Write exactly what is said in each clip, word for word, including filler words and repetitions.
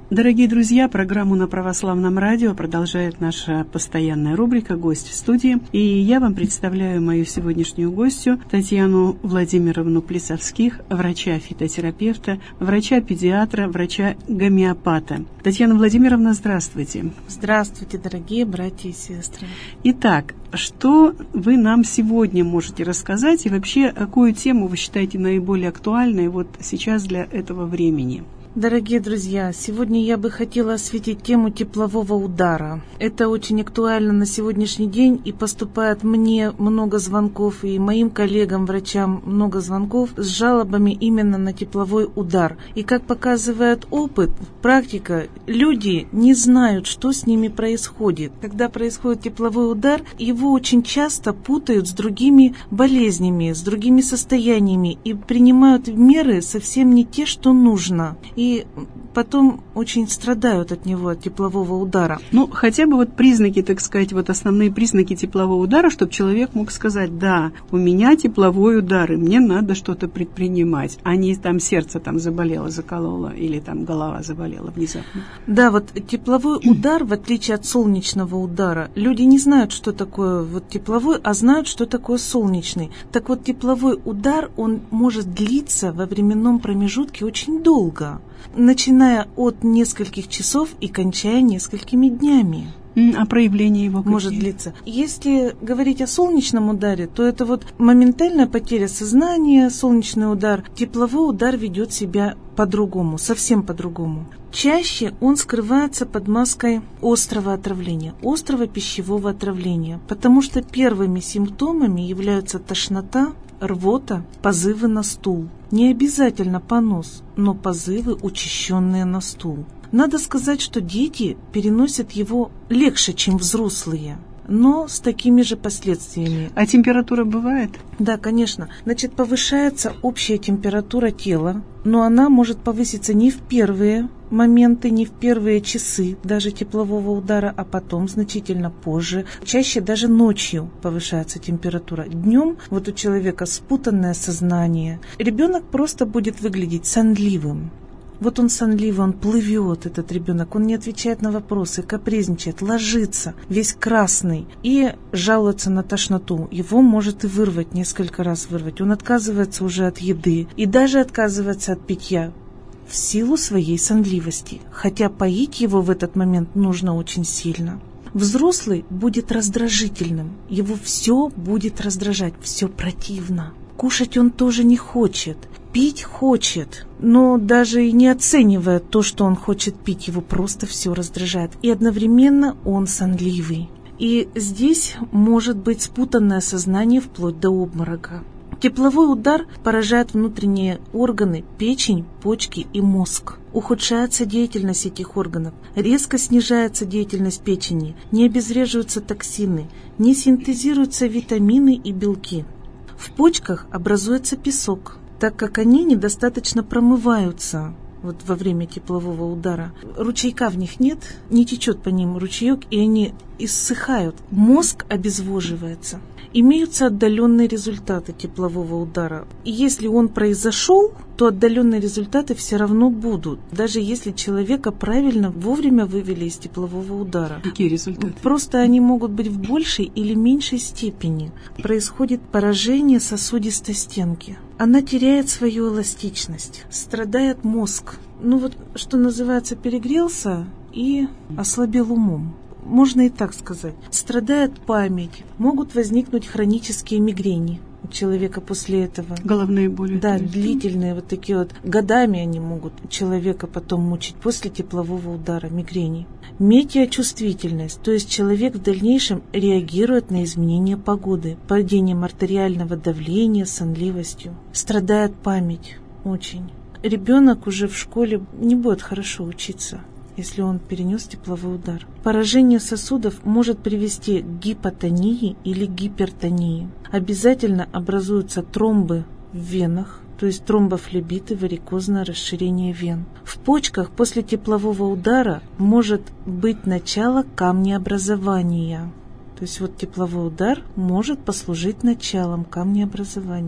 Дорогие друзья, программу на Православном радио продолжает наша постоянная рубрика «Гость в студии». И я вам представляю мою сегодняшнюю гостью Татьяну Владимировну Плесовских, врача-фитотерапевта, врача-педиатра, врача-гомеопата. Татьяна Владимировна, здравствуйте. Здравствуйте, дорогие братья и сестры. Итак, что вы нам сегодня можете рассказать и вообще какую тему вы считаете наиболее актуальной вот сейчас для этого времени? Дорогие друзья, сегодня я бы хотела осветить тему теплового удара. Это очень актуально на сегодняшний день, и поступает мне много звонков, и моим коллегам, врачам много звонков с жалобами именно на тепловой удар. И как показывает опыт, практика, люди не знают, что с ними происходит. Когда происходит тепловой удар, его очень часто путают с другими болезнями, с другими состояниями, и принимают меры совсем не те, что нужно. И И потом очень страдают от него, от теплового удара. Ну, хотя бы вот признаки, так сказать, вот основные признаки теплового удара, чтобы человек мог сказать: да, у меня тепловой удар, и мне надо что-то предпринимать, а не там сердце там заболело, закололо, или там голова заболела внезапно. Да, вот тепловой удар, в отличие от солнечного удара, люди не знают, что такое вот тепловой, а знают, что такое солнечный. Так вот, тепловой удар, он может длиться во временном промежутке очень долго, начиная от нескольких часов и кончая несколькими днями. А проявление его какие? Может длиться. Если говорить о солнечном ударе, то это вот моментальная потеря сознания, солнечный удар. Тепловой удар ведет себя по-другому, совсем по-другому. Чаще он скрывается под маской острого отравления, острого пищевого отравления, потому что первыми симптомами являются тошнота, рвота, позывы на стул. Не обязательно понос, но позывы, учащенные на стул. Надо сказать, что дети переносят его легче, чем взрослые, но с такими же последствиями. А температура бывает? Да, конечно. Значит, повышается общая температура тела, но она может повыситься не в первые моменты, не в первые часы даже теплового удара, а потом значительно позже. Чаще даже ночью повышается температура. Днем вот у человека спутанное сознание. Ребенок просто будет выглядеть сонливым. Вот он сонливый, он плывет, этот ребенок, он не отвечает на вопросы, капризничает, ложится, весь красный и жалуется на тошноту. Его может и вырвать, несколько раз вырвать. Он отказывается уже от еды и даже отказывается от питья в силу своей сонливости. Хотя поить его в этот момент нужно очень сильно. Взрослый будет раздражительным, его все будет раздражать, все противно. Кушать он тоже не хочет. Пить хочет, но даже и не оценивая то, что он хочет пить, его просто все раздражает. И одновременно он сонливый. И здесь может быть спутанное сознание вплоть до обморока. Тепловой удар поражает внутренние органы, печень, почки и мозг. Ухудшается деятельность этих органов, резко снижается деятельность печени, не обезвреживаются токсины, не синтезируются витамины и белки. В почках образуется песок, так как они недостаточно промываются вот во время теплового удара. Ручейка в них нет, не течет по ним ручеек, и они иссыхают. Мозг обезвоживается. Имеются отдаленные результаты теплового удара. И если он произошел, то отдаленные результаты все равно будут, даже если человека правильно вовремя вывели из теплового удара. Какие результаты? Просто они могут быть в большей или меньшей степени. Происходит поражение сосудистой стенки. Она теряет свою эластичность, страдает мозг. Ну вот, что называется, перегрелся и ослабел умом. Можно и так сказать. Страдает память, могут возникнуть хронические мигрени у человека после этого. Головные боли. Да, длительные вот такие вот. Годами они могут человека потом мучить после теплового удара, мигрени. Метеочувствительность, то есть человек в дальнейшем реагирует на изменения погоды, падением артериального давления, сонливостью. Страдает память очень. Ребенок уже в школе не будет хорошо учиться, если он перенес тепловой удар. Поражение сосудов может привести к гипотонии или гипертонии. Обязательно образуются тромбы в венах, то есть тромбофлебиты, варикозное расширение вен. В почках после теплового удара может быть начало камнеобразования. То есть вот тепловой удар может послужить началом камнеобразования.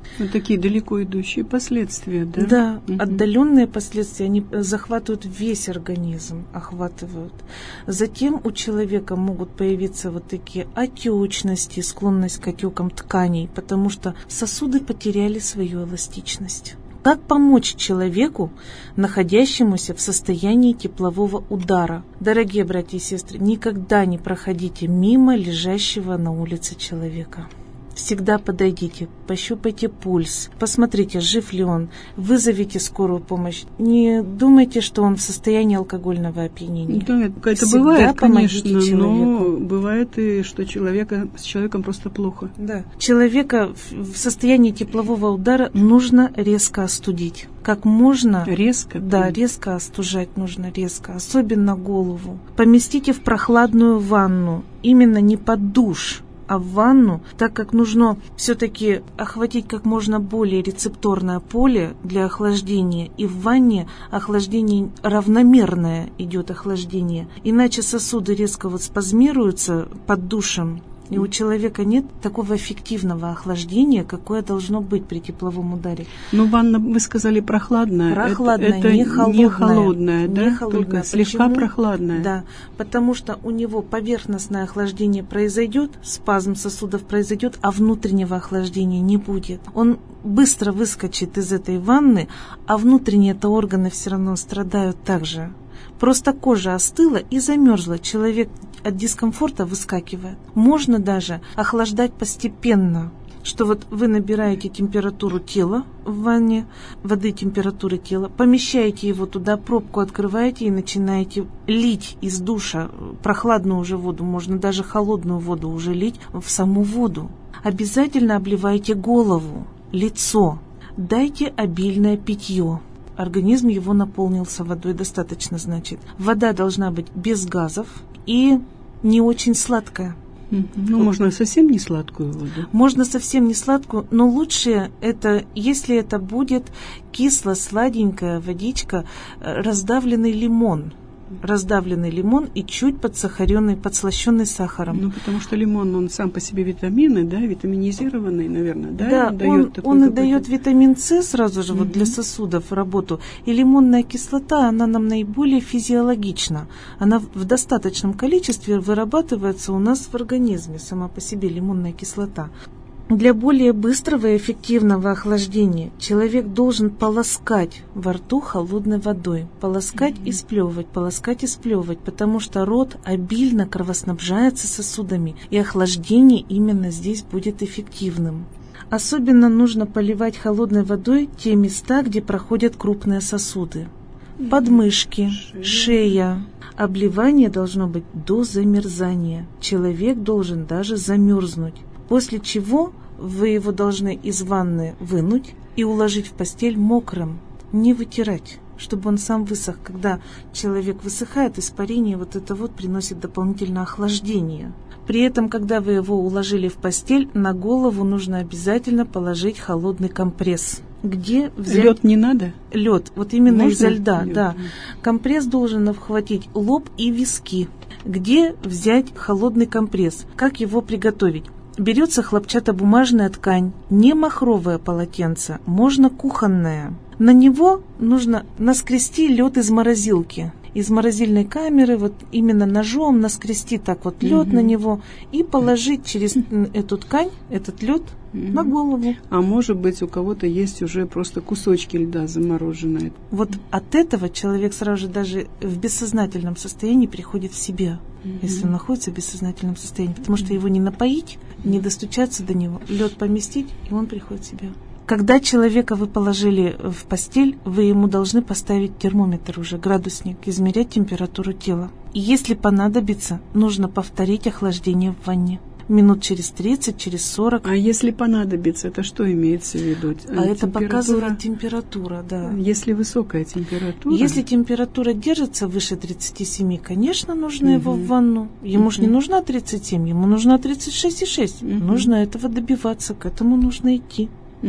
Вот такие далеко идущие последствия, да? Да, угу. Отдаленные последствия, они захватывают весь организм, охватывают. Затем у человека могут появиться вот такие отечности, склонность к отекам тканей, потому что сосуды потеряли свою эластичность. Как помочь человеку, находящемуся в состоянии теплового удара? Дорогие братья и сестры, никогда не проходите мимо лежащего на улице человека. Всегда подойдите, пощупайте пульс, посмотрите, жив ли он, вызовите скорую помощь. Не думайте, что он в состоянии алкогольного опьянения. Да, это Всегда бывает, конечно, человеку. но бывает и что человека, с человеком просто плохо. Да. Человека в состоянии теплового удара нужно резко остудить. Как можно... Резко? Да, резко остужать нужно, резко, особенно голову. Поместите в прохладную ванну, именно не под душ, а в ванну, так как нужно все-таки охватить как можно более рецепторное поле для охлаждения. И в ванне охлаждение равномерное идет охлаждение. Иначе сосуды резко вот спазмируются под душем. И у человека нет такого эффективного охлаждения, какое должно быть при тепловом ударе. Ну, ванна, вы сказали, прохладная. Прохладная, это, это не холодная. Не холодная, да? Не холодная. Только слегка Почему? Прохладная. Да, потому что у него поверхностное охлаждение произойдет, спазм сосудов произойдет, а внутреннего охлаждения не будет. Он быстро выскочит из этой ванны, а внутренние-то органы все равно страдают также. Просто кожа остыла и замерзла. Человек от дискомфорта выскакивает. Можно даже охлаждать постепенно, что вот вы набираете температуру тела в ванне, воды температуры тела, помещаете его туда, пробку открываете и начинаете лить из душа прохладную уже воду, можно даже холодную воду уже лить в саму воду. Обязательно обливайте голову, лицо, дайте обильное питье. Организм его наполнился водой достаточно, значит. Вода должна быть без газов и не очень сладкая. Ну, можно совсем не сладкую воду. Можно совсем не сладкую, но лучше это, если это будет кисло-сладенькая водичка, раздавленный лимон. Раздавленный лимон и чуть подсахаренный, подслащенный сахаром. Ну, потому что лимон, он сам по себе витамины, да, витаминизированный, наверное, да? Да, дает он, такой он и какой-то... дает витамин С сразу же, mm-hmm. вот для сосудов работу. И лимонная кислота, она нам наиболее физиологична. Она в достаточном количестве вырабатывается у нас в организме, сама по себе лимонная кислота. Для более быстрого и эффективного охлаждения человек должен полоскать во рту холодной водой. Полоскать mm-hmm. и сплевывать, полоскать и сплевывать, потому что рот обильно кровоснабжается сосудами, и охлаждение именно здесь будет эффективным. Особенно нужно поливать холодной водой те места, где проходят крупные сосуды. Подмышки, шея. Обливание должно быть до замерзания. Человек должен даже замерзнуть. После чего вы его должны из ванны вынуть и уложить в постель мокрым, не вытирать, чтобы он сам высох. Когда человек высыхает, испарение вот это вот приносит дополнительное охлаждение. При этом, когда вы его уложили в постель, на голову нужно обязательно положить холодный компресс. Где взять... Лед не надо? Лед, вот именно Можно изо льда, лед? да. Компресс должен обхватить лоб и виски. Где взять холодный компресс? Как его приготовить? Берется хлопчатобумажная ткань, не махровое полотенце, можно кухонное. На него нужно наскрести лед из морозилки. Из морозильной камеры, вот именно ножом наскрести так вот лед mm-hmm. на него и положить через эту ткань, этот лед mm-hmm. на голову. А может быть, у кого-то есть уже просто кусочки льда замороженные. Вот от этого человек сразу же даже в бессознательном состоянии приходит в себя, mm-hmm. если он находится в бессознательном состоянии, потому что его не напоить, не достучаться до него, лед поместить, и он приходит в себя. Когда человека вы положили в постель, вы ему должны поставить термометр уже, градусник, измерять температуру тела. И если понадобится, нужно повторить охлаждение в ванне. Минут через тридцать, через сорок. А если понадобится, это что имеется в виду? А это показывает температура, да. Если высокая температура? Если температура держится выше тридцати семи, конечно, нужно угу. его в ванну. Ему угу. же не нужна тридцать семь, ему нужна тридцать шесть и шесть. Угу. Нужно этого добиваться, к этому нужно идти.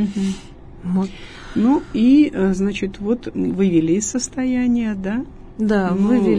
Угу. Вот. Ну и, значит, вот вывели из состояния, да? Да, ну, вывели.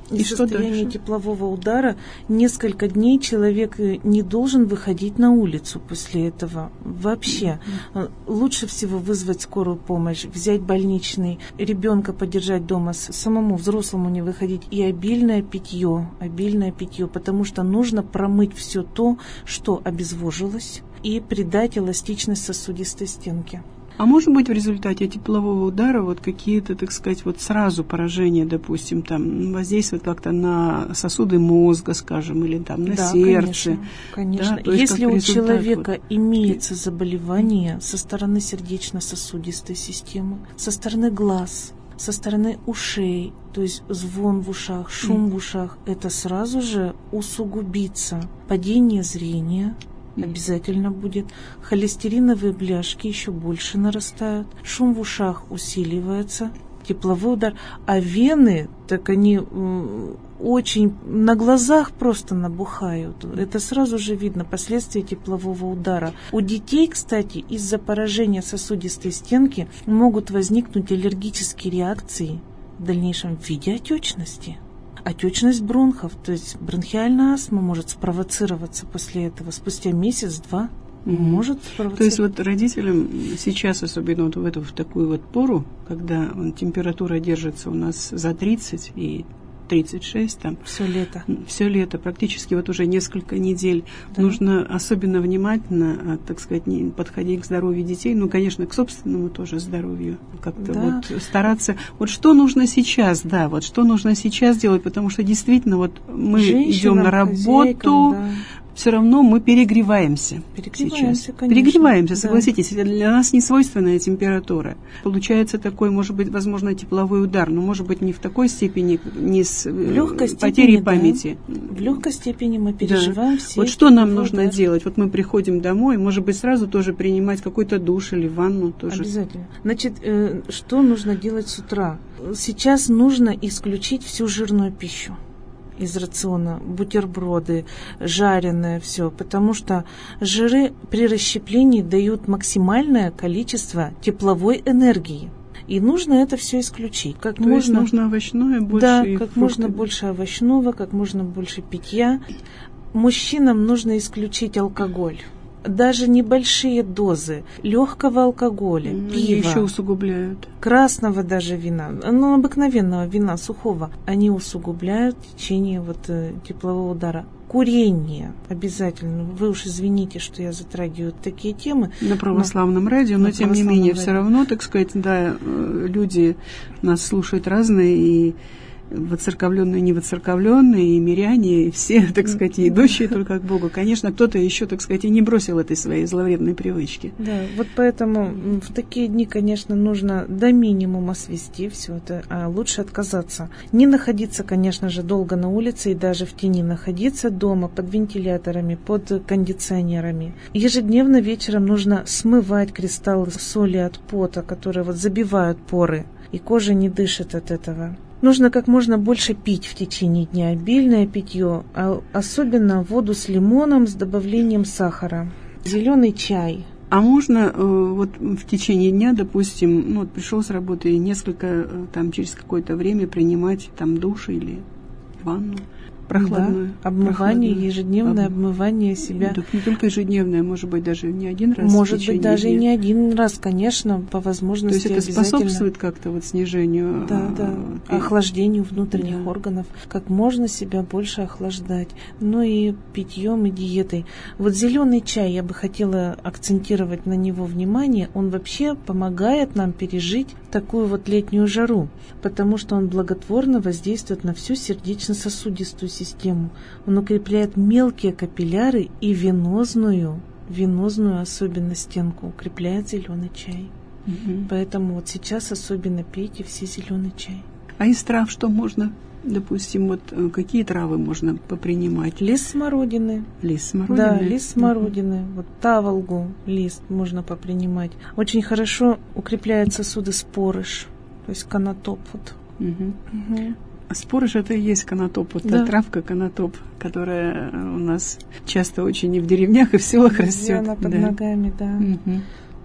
из состояния теплового удара несколько дней человек не должен выходить на улицу после этого вообще. Mm-hmm. Лучше всего вызвать скорую помощь, взять больничный, ребенка подержать дома, самому взрослому не выходить, и обильное питье, обильное питье, потому что нужно промыть все то, что обезвожилось, и придать эластичность сосудистой стенке. А может быть в результате теплового удара вот какие-то, так сказать, вот сразу поражения, допустим, там воздействуют как-то на сосуды мозга, скажем, или там на да, сердце? Конечно, конечно. Да, если у человека вот... имеется заболевание со стороны сердечно-сосудистой системы, со стороны глаз, со стороны ушей, то есть звон в ушах, шум mm. в ушах, это сразу же усугубится. Падение зрения обязательно будет. Холестериновые бляшки еще больше нарастают. Шум в ушах усиливается. Тепловой удар. А вены, так они э, очень на глазах просто набухают. Это сразу же видно, последствия теплового удара. У детей, кстати, из-за поражения сосудистой стенки могут возникнуть аллергические реакции в дальнейшем в виде отечности. Отечность бронхов, то есть бронхиальная астма может спровоцироваться после этого спустя месяц-два. Mm-hmm. Может спровоцироваться. То есть вот родителям сейчас, особенно вот в эту в такую вот пору, когда температура держится у нас за тридцать и тридцать шесть, там все лето. Все лето, практически вот уже несколько недель. Да. Нужно особенно внимательно, так сказать, не подходить к здоровью детей, ну, конечно, к собственному тоже здоровью. Как-то да. вот стараться. Вот что нужно сейчас, да, вот что нужно сейчас делать, потому что действительно вот мы Женщинам, идем на работу, да. Все равно мы перегреваемся, перегреваемся сейчас. Конечно, перегреваемся, да. согласитесь, для нас не свойственная температура. Получается такой, может быть, возможно, тепловой удар, но может быть не в такой степени, не с потерей да. памяти. В легкой степени мы переживаем да. все. Вот что нам нужно удар. делать? Вот мы приходим домой, может быть, сразу тоже принимать какой-то душ или ванну тоже. Обязательно. Значит, э, что нужно делать с утра? Сейчас нужно исключить всю жирную пищу из рациона, бутерброды, жареное все, потому что жиры при расщеплении дают максимальное количество тепловой энергии. И нужно это все исключить. Как То можно, есть нужно овощное больше? Да, и как фрукты. можно больше овощного, как можно больше питья. Мужчинам нужно исключить алкоголь. Даже небольшие дозы легкого алкоголя, mm, пива, еще усугубляют. Красного даже вина, ну, обыкновенного вина, сухого, они усугубляют в течение вот, э, теплового удара. Курение обязательно. Вы уж извините, что я затрагиваю такие темы. На православном но, радио, но на тем не менее, радио. Все равно, так сказать, да, люди нас слушают разные, и воцерковленные, не воцерковленные, и миряне, и все, так сказать, и идущие только к Богу. Конечно, кто-то еще, так сказать, и не бросил этой своей зловредной привычки. Да, вот поэтому в такие дни, конечно, нужно до минимума свести все это, а лучше отказаться. Не находиться, конечно же, долго на улице и даже в тени находиться дома под вентиляторами, под кондиционерами. Ежедневно вечером нужно смывать кристаллы соли от пота, которые вот забивают поры, и кожа не дышит от этого. Нужно как можно больше пить в течение дня, обильное питье, а особенно воду с лимоном с добавлением сахара, зеленый чай. А можно вот в течение дня, допустим, ну вот пришел с работы и несколько, там через какое-то время принимать там душ или ванну? Прохладную. Да, обмывание, прохладную. ежедневное Об... обмывание себя. Так не только ежедневное, может быть, даже не один раз. Может быть, даже дня. не один раз, конечно, по возможности. То есть это способствует как-то вот снижению, да, да, а, охлаждению внутренних да. органов, как можно себя больше охлаждать. Ну и питьем, и диетой. Вот зеленый чай, я бы хотела акцентировать на него внимание, он вообще помогает нам пережить такую вот летнюю жару, потому что он благотворно воздействует на всю сердечно-сосудистую систему. Он укрепляет мелкие капилляры и венозную, венозную особенно стенку укрепляет зеленый чай. Угу. Поэтому вот сейчас особенно пейте все зеленый чай. А из трав что можно? Допустим, вот какие травы можно попринимать? Лист смородины. Лист смородины? Да, лист смородины. Uh-huh. Вот таволгу, лист можно попринимать. Очень хорошо укрепляет сосуды спорыш, то есть канатоп. Вот. Uh-huh. Uh-huh. Спорыш — это и есть канатоп, вот да. Та травка канатоп, которая у нас часто очень и в деревнях, и в селах растет. Она под да. ногами, да. Uh-huh.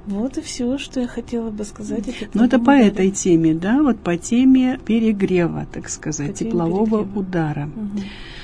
Вот и все, что я хотела бы сказать. Ну, это по ударе. Этой теме, да, вот по теме перегрева, так сказать, по теплового перегрева. Удара. Угу.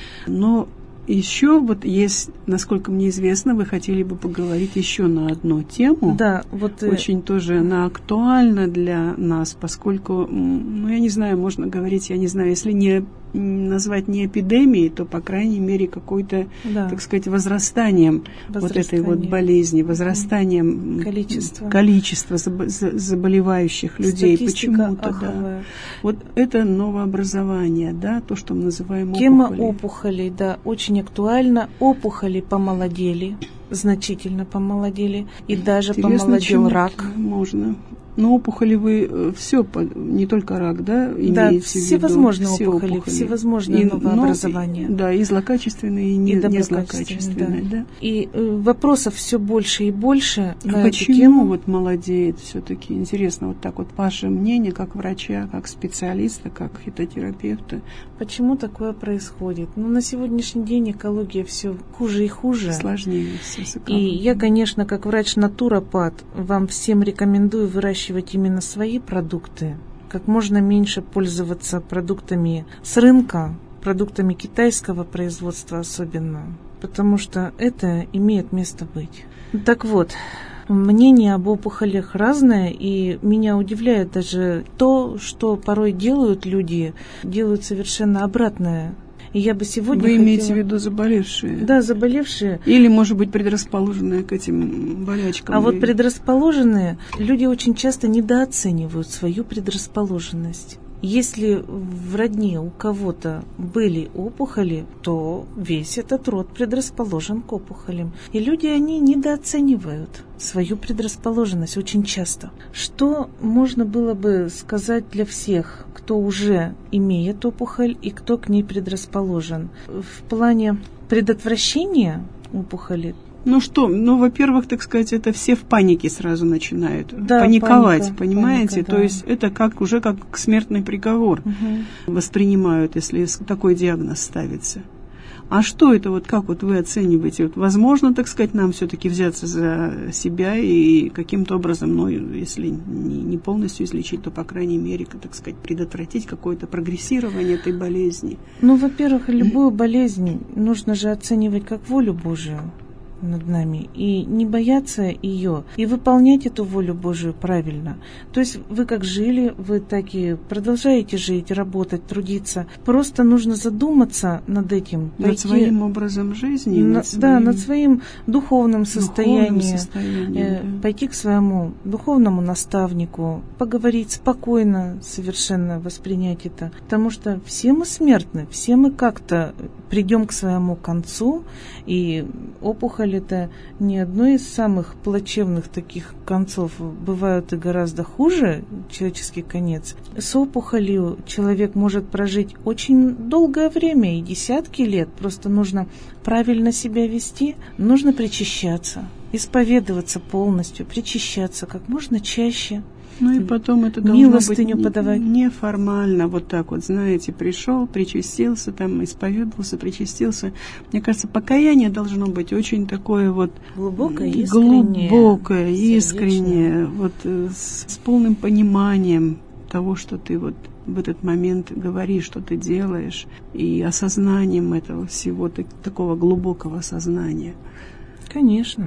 Но еще вот есть, насколько мне известно, вы хотели бы поговорить еще на одну тему. Да, вот очень и... тоже она актуальна для нас, поскольку, ну, я не знаю, можно говорить, я не знаю, если не назвать не эпидемией, то, по крайней мере, какой-то, да. так сказать, возрастанием, возрастание. Вот этой вот болезни, возрастанием количества, количества заболевающих людей. Почему-то, да. Вот это новообразование, да, то, что мы называем Тема опухоли. опухолей, да, очень актуальна. Опухоли помолодели, значительно помолодели, и даже Интересно, помолодел рак. Можно. Но опухоли вы все, не только рак, да, имеете да, в виду? Всевозможные все опухоли, опухоли, всевозможные новообразования. Ну, да, и злокачественные, и, не, и не злокачественные. Да. Да. И э, вопросов все больше и больше а на почему эту тему. Вот молодеет все-таки? Интересно, вот так вот ваше мнение, как врача, как специалиста, как фитотерапевта. Почему такое происходит? Ну, на сегодняшний день экология все хуже и хуже. Сложнее все с экологией. И я, конечно, как врач-натуропат, вам всем рекомендую выращивать именно свои продукты, как можно меньше пользоваться продуктами с рынка, продуктами китайского производства особенно, потому что это имеет место быть. Так вот, мнение об опухолях разное, и меня удивляет даже то, что порой делают люди, делают совершенно обратное. И я бы сегодня Вы хотела... имеете в виду заболевшие? Да, заболевшие. Или, может быть, предрасположенные к этим болячкам? А и... вот предрасположенные, люди очень часто недооценивают свою предрасположенность. Если в родне у кого-то были опухоли, то весь этот род предрасположен к опухолям. И люди, они недооценивают свою предрасположенность очень часто. Что можно было бы сказать для всех, кто уже имеет опухоль и кто к ней предрасположен? В плане предотвращения опухоли. Ну что, ну, во-первых, так сказать, это все в панике сразу начинают да, паниковать, паника, понимаете? паника, да. То есть это как уже как смертный приговор угу. воспринимают, если такой диагноз ставится. А что это, вот как вот вы оцениваете? Вот возможно, так сказать, нам все-таки взяться за себя и каким-то образом, ну, если не, не полностью излечить, то, по крайней мере, так сказать, предотвратить какое-то прогрессирование этой болезни? Ну, во-первых, любую болезнь нужно же оценивать как волю Божию над нами, и не бояться ее, и выполнять эту волю Божию правильно. То есть вы как жили, вы так и продолжаете жить, работать, трудиться. Просто нужно задуматься над этим. Над пойти, своим образом жизни? На, над своим, да, над своим духовным состоянием. Духовным состоянием э, да. Пойти к своему духовному наставнику, поговорить спокойно, совершенно воспринять это. Потому что все мы смертны, все мы как-то придем к своему концу, и опухоль это не одно из самых плачевных таких концов. Бывают и гораздо хуже человеческий конец. С опухолью человек может прожить очень долгое время, и десятки лет. Просто нужно правильно себя вести, нужно причащаться, исповедоваться полностью, причащаться как можно чаще. Ну и потом это должно быть подавать. неформально, вот так вот, знаете, пришел, причастился, там, исповедовался, причастился. Мне кажется, покаяние должно быть очень такое вот глубокое, искреннее, глубокое, искреннее, вот с, с полным пониманием того, что ты вот в этот момент говоришь, что ты делаешь, и осознанием этого всего, так, такого глубокого осознания. Конечно.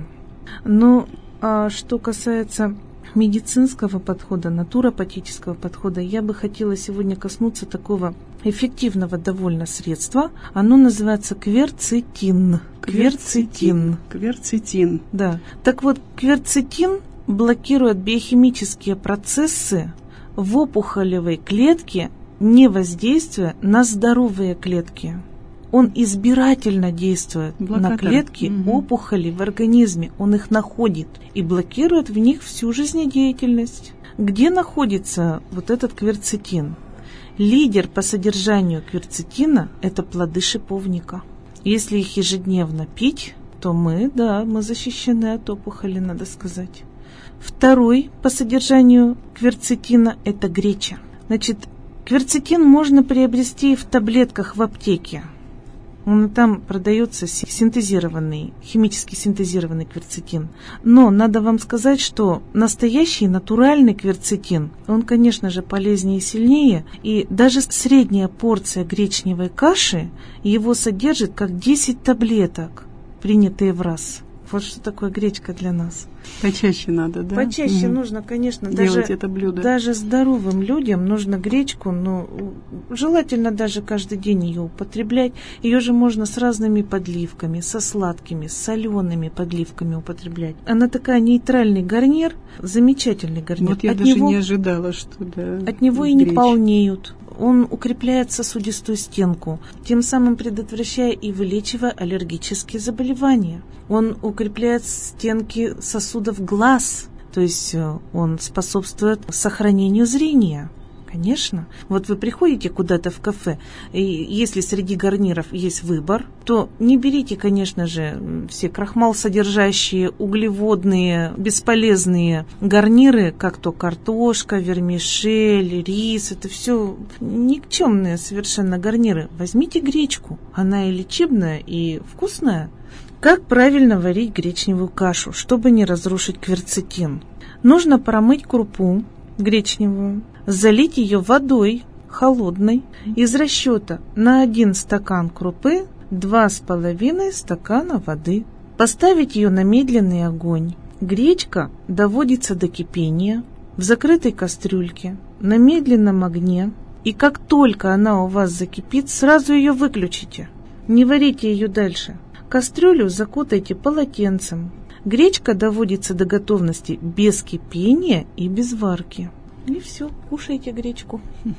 Но а что касается медицинского подхода, натуропатического подхода, я бы хотела сегодня коснуться такого эффективного довольно средства. Оно называется кверцетин. Кверцетин. Кверцетин. Да. Так вот, кверцетин блокирует биохимические процессы в опухолевой клетке, не воздействуя на здоровые клетки. Он избирательно действует Блокатор. на клетки угу. опухоли в организме. Он их находит и блокирует в них всю жизнедеятельность. Где находится вот этот кверцетин? Лидер по содержанию кверцетина – это плоды шиповника. Если их ежедневно пить, то мы, да, мы защищены от опухоли, надо сказать. Второй по содержанию кверцетина – это греча. Значит, кверцетин можно приобрести в таблетках в аптеке. Он, там продается синтезированный, химически синтезированный кверцетин. Но надо вам сказать, что настоящий натуральный кверцетин, он, конечно же, полезнее и сильнее. И даже средняя порция гречневой каши его содержит как десять таблеток, принятые в раз. Вот что такое гречка для нас. Почаще надо, да? Почаще угу. нужно, конечно, делать даже, это блюдо. Даже здоровым людям нужно гречку, но желательно даже каждый день ее употреблять. Ее же можно с разными подливками, со сладкими, с солеными подливками употреблять. Она такая нейтральный гарнир, замечательный гарнир. Вот я от даже него, не ожидала, что да. От него и не полнеют. Он укрепляет сосудистую стенку, тем самым предотвращая и вылечивая аллергические заболевания. Он укрепляет стенки сосудов глаз, то есть он способствует сохранению зрения. Конечно. Вот вы приходите куда-то в кафе, и если среди гарниров есть выбор, то не берите, конечно же, все крахмал содержащие, углеводные, бесполезные гарниры, как то картошка, вермишель, рис. Это все никчемные совершенно гарниры. Возьмите гречку. Она и лечебная, и вкусная. Как правильно варить гречневую кашу, чтобы не разрушить кверцетин? Нужно промыть крупу гречневую, залить ее водой холодной из расчета на один стакан крупы два с половиной стакана воды. Поставить ее на медленный огонь. Гречка доводится до кипения в закрытой кастрюльке на медленном огне, и как только она у вас закипит, сразу ее выключите. Не варите ее дальше. Кастрюлю закутайте полотенцем. Гречка доводится до готовности без кипения и без варки. И все, кушайте гречку.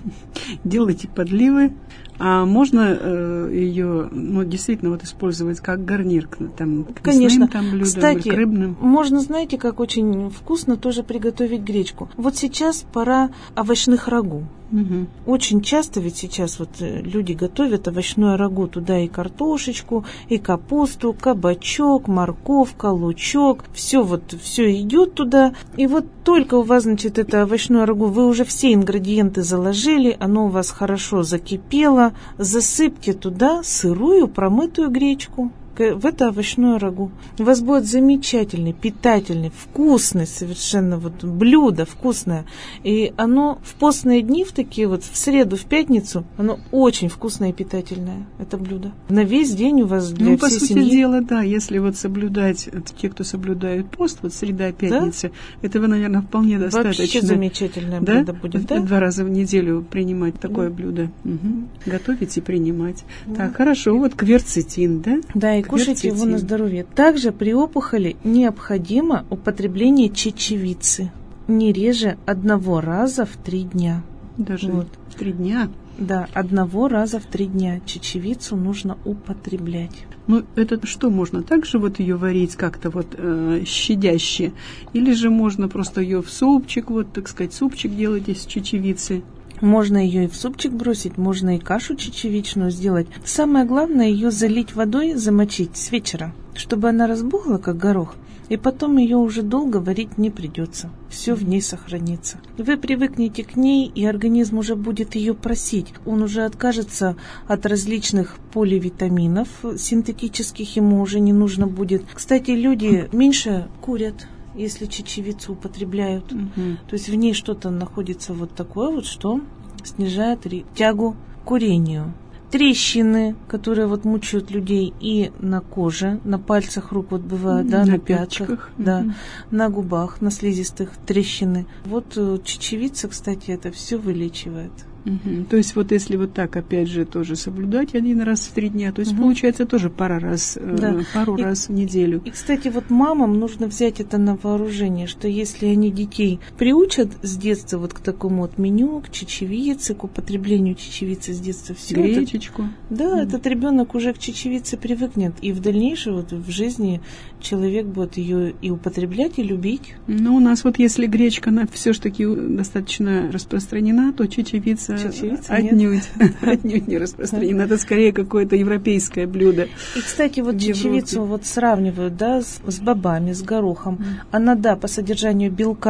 Делайте подливы. А можно э, ее, ну, действительно, вот использовать как гарнир к, там, к Конечно. мясным там, блюдам, Кстати, к рыбным? можно, знаете, как очень вкусно тоже приготовить гречку. Вот сейчас пора овощных рагу. Угу. Очень часто ведь сейчас вот люди готовят овощное рагу, туда и картошечку, и капусту, кабачок, морковка, лучок, все вот, все идет туда. И вот только у вас, значит, это овощное рагу, вы уже все ингредиенты заложили, оно у вас хорошо закипело, засыпьте туда сырую промытую гречку. В это овощное рагу. У вас будет замечательный, питательный, вкусный совершенно вот блюдо, вкусное. И оно в постные дни, в такие вот, в среду, в пятницу, оно очень вкусное и питательное, это блюдо. На весь день у вас для ну, всей по сути семьи. дела, да, если вот соблюдать, те, кто соблюдают пост, вот среда, пятница, да? Этого, наверное, вполне достаточно. Вообще замечательное да? блюдо будет, да? Два раза в неделю принимать такое да. блюдо. Угу. Готовить и принимать. Да. Так, хорошо, вот кверцетин, да? Да, и кушайте его на здоровье. Также при опухоли необходимо употребление чечевицы не реже одного раза в три дня. Даже вот. в три дня? Да, одного раза в три дня чечевицу нужно употреблять. Ну, это что, можно также вот ее варить как-то вот э, щадяще? Или же можно просто ее в супчик, вот, так сказать, супчик делать из чечевицы? Можно ее и в супчик бросить, можно и кашу чечевичную сделать. Самое главное, ее залить водой, замочить с вечера, чтобы она разбухла, как горох. И потом ее уже долго варить не придется. Все в ней сохранится. Вы привыкнете к ней, и организм уже будет ее просить. Он уже откажется от различных поливитаминов синтетических, ему уже не нужно будет. Кстати, люди меньше курят, если чечевицу употребляют. Угу. То есть в ней что-то находится вот такое вот, что снижает тягу к курению. Трещины, которые вот мучают людей и на коже, на пальцах рук вот бывают, да, на, на пятках, пятках, да, угу. на губах, на слизистых трещины. Вот чечевица, кстати, это все вылечивает. Угу. То есть вот если вот так, опять же, тоже соблюдать один раз в три дня, то есть угу. получается тоже пара раз, да. э, пару и, раз в неделю. И, кстати, вот мамам нужно взять это на вооружение, что если они детей приучат с детства вот к такому вот меню, к чечевице, к употреблению чечевицы с детства, все гречечку. Это, да, mm. этот ребенок уже к чечевице привыкнет, и в дальнейшем вот в жизни человек будет ее и употреблять, и любить. Ну, у нас вот если гречка, она все-таки достаточно распространена, то чечевица Чечевица отнюдь, отнюдь не распространена. Это скорее какое-то европейское блюдо. И, кстати, вот чечевицу вот сравнивают, да, с, с бобами, с горохом. Mm. Она, да, по содержанию белка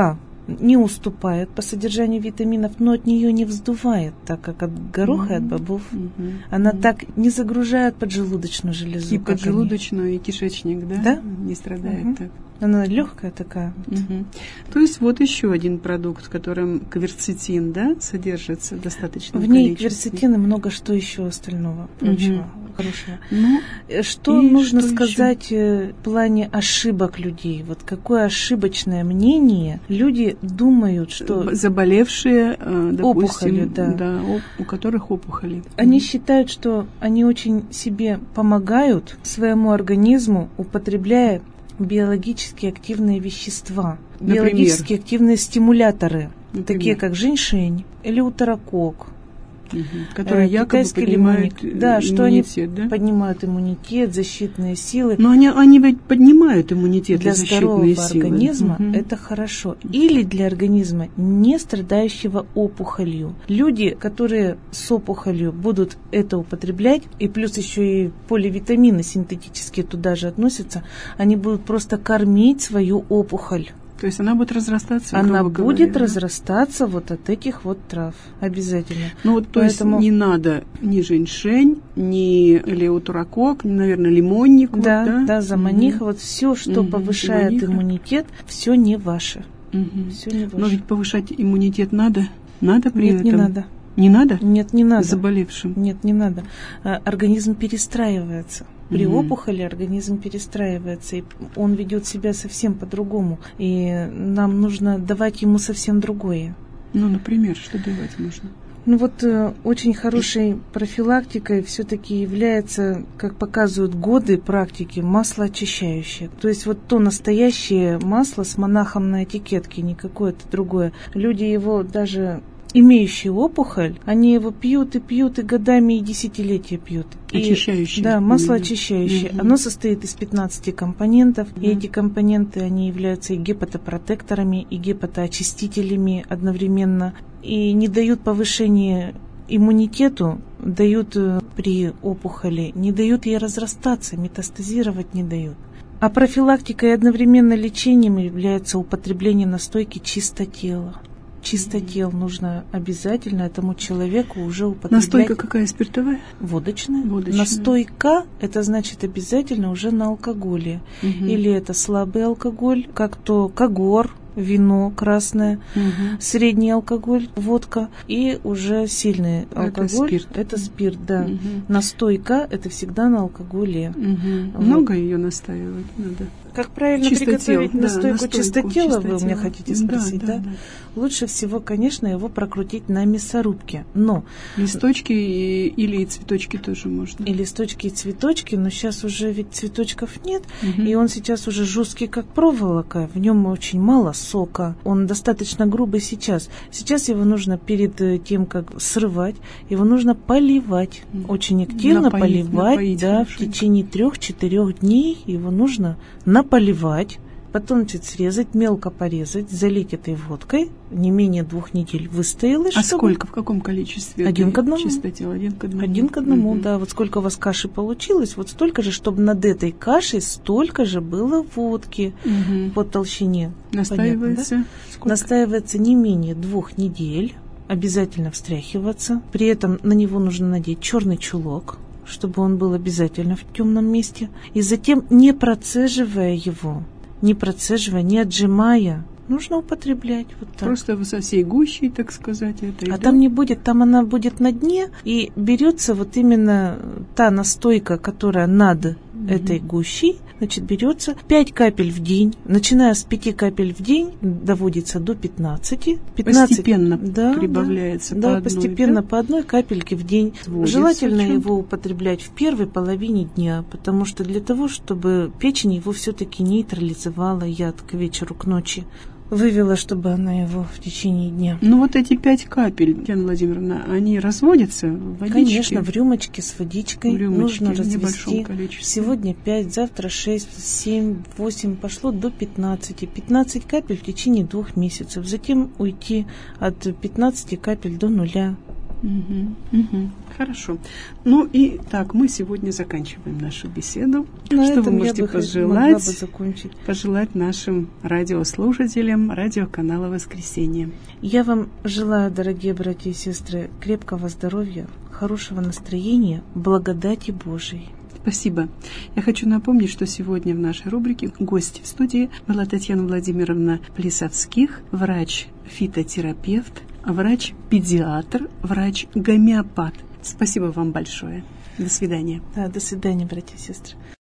не уступает по содержанию витаминов, но от нее не вздувает, так как от гороха mm-hmm. и от бобов. Mm-hmm. Она mm-hmm. так не загружает поджелудочную железу. И поджелудочную, и кишечник, да? Да. Не страдает mm-hmm. так. Она легкая такая. Угу. То есть вот еще один продукт, в котором кверцетин, да, содержится достаточно. В ней кверцетин и много что еще остального прочего угу. хорошего. Ну, что нужно что сказать еще? В плане ошибок людей? Вот какое ошибочное мнение? Люди думают, что заболевшие, допустим, опухоли, да. Да, у которых опухоли. Они угу. считают, что они очень себе помогают своему организму, употребляя биологически активные вещества, Например? биологически активные стимуляторы, Например? Такие как женьшень, элеутерокок, угу. которые э, якобы поднимают лимонник. Да, иммунитет, что они да? поднимают иммунитет, защитные силы. Но они, они ведь поднимают иммунитет для и защитные здорового силы. организма угу. это хорошо. Или для организма, не страдающего опухолью. Люди, которые с опухолью будут это употреблять, и плюс еще и поливитамины синтетические туда же относятся, они будут просто кормить свою опухоль. То есть она будет разрастаться, Она грубо будет говоря, разрастаться вот от этих вот трав. Обязательно. Ну вот, то Поэтому... есть не надо ни женьшень, ни элеутерокок, ни, наверное, лимонник. Да, вот, да, да, заманиха. Угу. Вот все, что угу. повышает заманиха. Иммунитет, все не ваше. Угу. Все не ваше. Но ведь повышать иммунитет надо? Надо при Нет, этом? не надо. Не надо? Нет, не надо. Заболевшим? Нет, не надо. Организм перестраивается. При угу. опухоли организм перестраивается, и он ведет себя совсем по-другому. И нам нужно давать ему совсем другое. Ну, например, что давать можно? Ну вот э, очень хорошей профилактикой все-таки является, как показывают годы практики, масло очищающее. То есть вот то настоящее масло с монахом на этикетке, не какое-то другое. Люди его даже... имеющие опухоль, они его пьют и пьют, и годами, и десятилетия пьют. Очищающее. И, да, масло очищающее. Угу. Оно состоит из пятнадцати компонентов, угу. и эти компоненты, они являются и гепатопротекторами, и гепатоочистителями одновременно, и не дают повышения иммунитету, дают при опухоли, не дают ей разрастаться, метастазировать не дают. А профилактикой и одновременно лечением является употребление настойки чистотела. Чистотел нужно обязательно этому человеку уже употреблять. Настойка какая, спиртовая? Водочная. Водочная. Настойка, это значит обязательно уже на алкоголе. Угу. Или это слабый алкоголь, как то когор, вино красное, угу. средний алкоголь, водка, и уже сильный алкоголь. Это спирт. Это спирт, да. Угу. Настойка, это всегда на алкоголе. Угу. Вот. Много ее настаивать надо. Как правильно Чистотел, приготовить да, настойку, настойку чистотела, чистотела. Вы у меня хотите спросить, да? Да, да, да? Лучше всего, конечно, его прокрутить на мясорубке. Но листочки и, или и цветочки тоже можно. И листочки, и цветочки, но сейчас уже ведь цветочков нет, угу. и он сейчас уже жесткий, как проволока. В нем очень мало сока. Он достаточно грубый сейчас. Сейчас его нужно перед тем, как срывать, его нужно поливать. Очень активно напоить, поливать, напоить, да, в течение трех-четырех дней его нужно наполивать. Потом значит, срезать, мелко порезать, залить этой водкой, не менее двух недель выстоялось. А чтобы... сколько, в каком количестве? Один к одному. Чистотел, один к одному. Один к одному, угу. да. Вот сколько у вас каши получилось, вот столько же, чтобы над этой кашей столько же было водки угу. по толщине. Настаивается? Понятно, да? Настаивается не менее двух недель, обязательно встряхиваться. При этом на него нужно надеть черный чулок, чтобы он был обязательно в темном месте. И затем, не процеживая его, не процеживая, не отжимая, нужно употреблять вот так. Просто со всей гущей, так сказать. Это а там не будет, там она будет на дне, и берется вот именно та настойка, которая над mm-hmm. этой гущей, значит, берется пять капель в день, начиная с пяти капель в день, доводится до пятнадцати. пятнадцать, постепенно да, прибавляется да, по да, одной. постепенно Да? по одной капельке в день. Вводится Желательно его употреблять в первой половине дня, потому что для того, чтобы печень его все-таки нейтрализовала яд к вечеру, к ночи. Вывела, чтобы она его в течение дня. Ну вот эти пять капель, Татьяна Владимировна, они разводятся в водичке? Конечно, в рюмочке с водичкой в рюмочке, нужно развести. Количестве. Сегодня пять, завтра шесть, семь, восемь, пошло до пятнадцати. пятнадцать капель в течение двух месяцев. Затем уйти от пятнадцати капель до нуля. Угу, угу. Хорошо. Ну и так, мы сегодня заканчиваем нашу беседу. На Что вы этом можете я бы пожелать, бы закончить. пожелать нашим радиослушателям радиоканала «Воскресенье»? Я вам желаю, дорогие братья и сестры, крепкого здоровья, хорошего настроения, благодати Божией. Спасибо. Я хочу напомнить, что сегодня в нашей рубрике гость в студии была Татьяна Владимировна Плесовских, врач-фитотерапевт, врач-педиатр, врач-гомеопат. Спасибо вам большое. До свидания. Да, до свидания, братья и сестры.